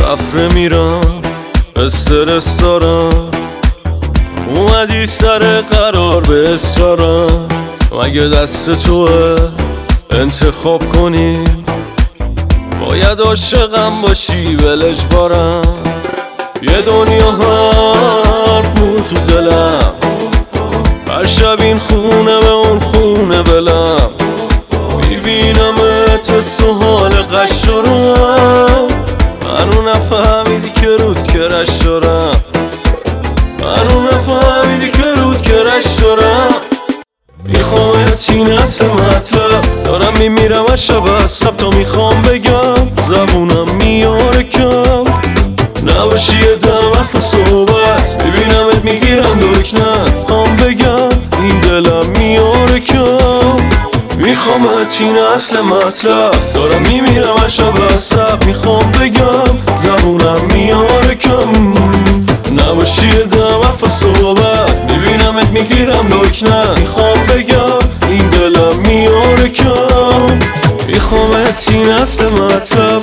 رفره میرم استرس دارم، اومدی سر قرار به اصرارم. مگه دست توه انتخاب کنی؟ باید عاشقم باشی ولش بارم. یه دنیا حرف مون تو دلم، هر شب این خونه به اون خونه بلم. میبینمت سوال قش دارم، منو نفهمیدی که رود کرش دارم. منو نفهمیدی که رود کرش دارم. میخوامت این اصل مطلب، دارم میمیرم از شب از سب تا میخوام بگم، زبونم میاره کم. نباشی یه دم حرف صحبت، ببینمت میگیرم دکنت. خوام بگم این دلم میاره کم. میخوامت این اصل مطلب، دارم میمیرم از شب از سب. میخوام بگم زبونم میاره کم. نباشی یه دم حرف صحبت، ببینمت میگیرم دکنت. میخوام بگم این دلم میاره کم. میخوامت این اصل مطلب،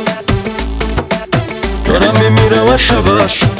دارم میمیرم از شب از سب.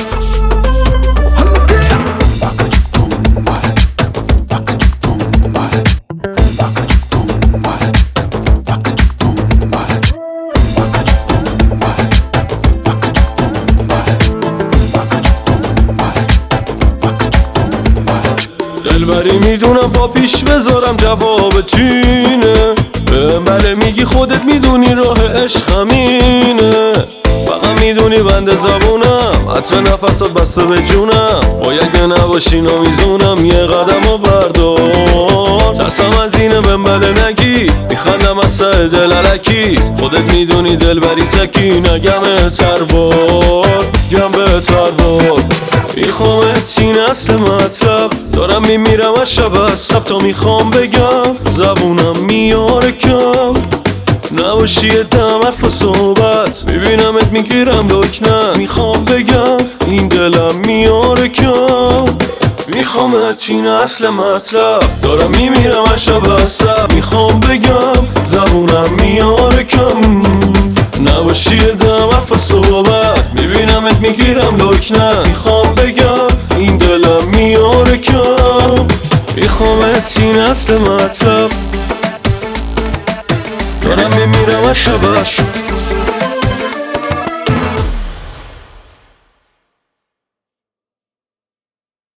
دلبری میدونم با پیش بذارم جواب تینه. بله میگی خودت میدونی راه عشق همینه. فقط میدونی بند زبونم، عطر نفسات بسته به جونم. باید که نباشی نمیزونم، یه قدم و بردار. ترسم از اینه بله نگی، میخندم از سر دل علکی. خودت میدونی دلبری تکی، نگم تربار گم به تربار. میخوامت این اصل مطلب، دارم میمیرم از شب از سب تا میخوام بگم، زبونم میاره کم. نباشی یه دم حرف صحبت، ببینمت میگیرم دکنت. میخوام بگم این دلم میاره کم. میخوامت این اصل مطلب، دارم میمیرم از شب از سب. میخوام بگم زبونم میاره کم. نباشی یه دم حرف صحبت، ببینمت میگیرم دکنت. میخوام بگم این دلم میاره کم. میخوامت این اصل مطلب، دارم میمیرم از شب از سب.